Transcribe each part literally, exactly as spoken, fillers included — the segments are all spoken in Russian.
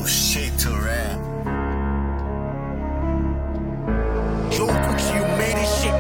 shit to rap. Yo, Cookie, you made this shit.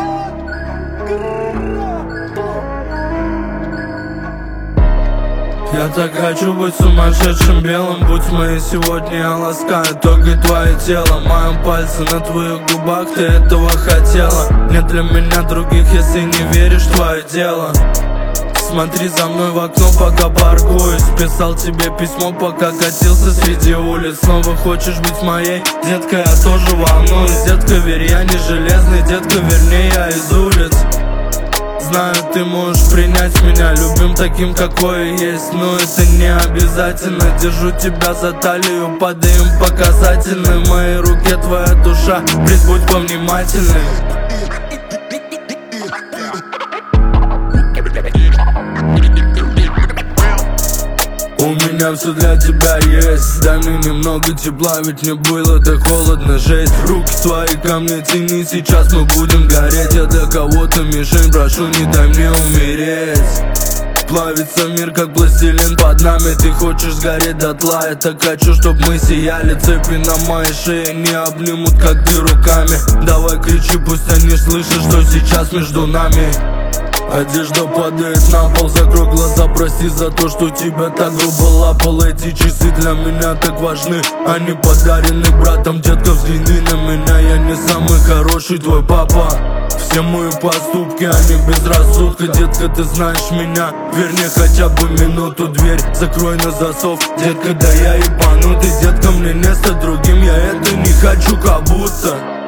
Я так хочу быть сумасшедшим белым. Будь моей сегодня, я ласкаю только твое тело. Мои пальцы на твоих губах, ты этого хотела. Нет для меня других, если не веришь в твое дело. Смотри за мной в окно, пока паркуюсь. Писал тебе письмо, пока катился среди улиц. Снова хочешь быть моей? Детка, я тоже волнуюсь. Детка, верь, я не железный. Детка, вернее, я из улиц. Знаю, ты можешь принять меня любым таким, какой есть, но это не обязательно. Держу тебя за талию, падаем по касательной. В моей руке твоя душа, плиз, будь повнимательной. У меня все для тебя есть. Дай мне немного тепла, ведь мне было так холодно, жесть. Руки твои ко мне тяни, сейчас мы будем гореть. Я для кого-то мишень, прошу, не дай мне умереть. Плавится мир, как пластилин под нами. Ты хочешь сгореть дотла, я так хочу, чтоб мы сияли. Цепи на моей шее не обнимут, как ты руками. Давай кричи, пусть они слышат, что сейчас между нами. Одежда падает на пол, закрой глаза, прости за то, что тебя так грубо лапал. Эти часы для меня так важны, они подарены братом. Детка, взгляни на меня, я не самый хороший твой папа. Все мои поступки, они без рассудка. Детка, ты знаешь меня, вернее хотя бы минуту. Дверь закрой на засов, детка, да я ебанутый. Детка, мне не стать другим, я это не хочу, как будто.